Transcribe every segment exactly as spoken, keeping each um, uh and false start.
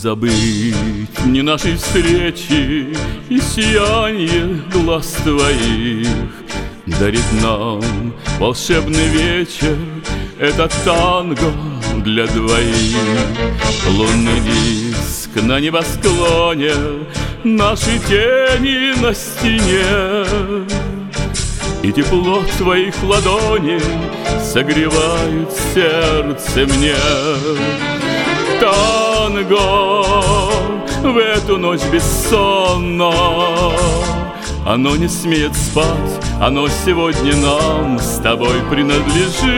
забыть не нашей встречи и сияние глаз твоих дарит нам волшебный вечер. Это танго для двоих. Лунный диск на небосклоне, наши тени на стене, и тепло твоих ладоней согревает сердце мне. Танго в эту ночь бессонно, оно не смеет спать, оно сегодня нам с тобой принадлежит.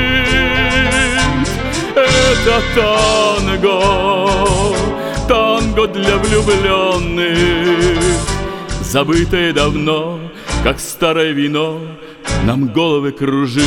Это танго, танго для влюбленных, забытое давно, как старое вино, нам головы кружит.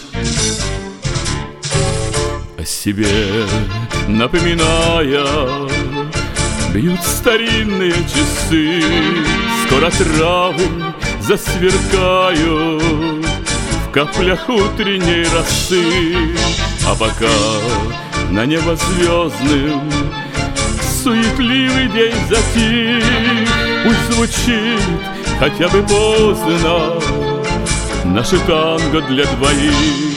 О себе напоминая, бьют старинные часы, скоро травы засверкают в каплях утренней росы. А пока на небо звездным суетливый день затих, пусть звучит хотя бы поздно наше танго для двоих.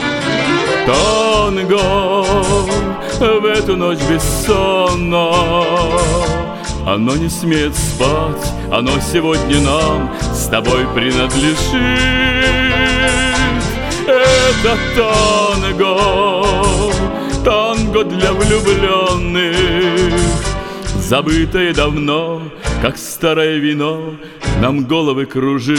Танго в эту ночь бессонно, оно не смеет спать, оно сегодня нам с тобой принадлежит. Это танго, танго для влюбленных, забытое давно, как старое вино, нам головы кружит.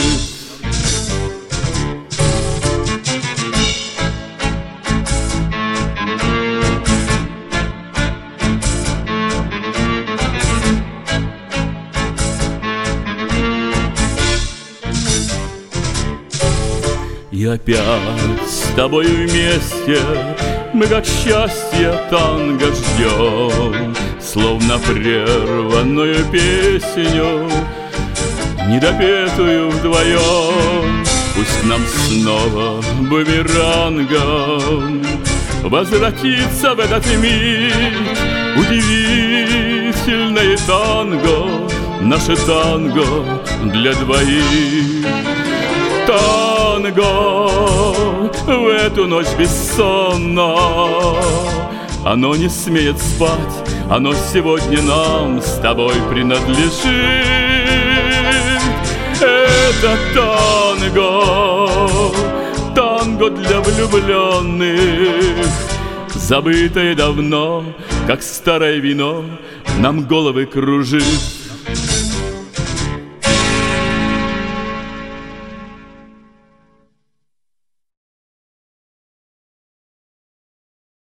И опять с тобою вместе мы, как счастье, танго ждем, словно прерванную песню, недопетую вдвоем. Пусть к нам снова бумерангом возвратится в этот миг удивительное танго, наше танго для двоих. Танго в эту ночь бессонно, оно не смеет спать, оно сегодня нам с тобой принадлежит. Это танго, танго для влюбленных, забытое давно, как старое вино, нам головы кружит.